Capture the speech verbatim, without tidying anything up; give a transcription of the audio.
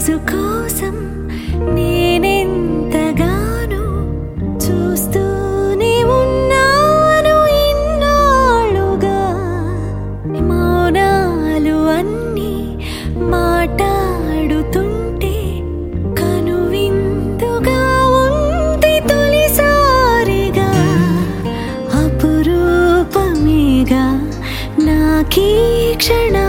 రోజు కోసం నేనెంతగానో చూస్తూనే ఉన్నాను ఇన్నాళ్ళుగా. మౌనాలు అన్నీ మాట్లాడుతుంటే కనువిందుగా ఉంది తొలిసారిగా. అపురూపమేగా నాకీ క్షణ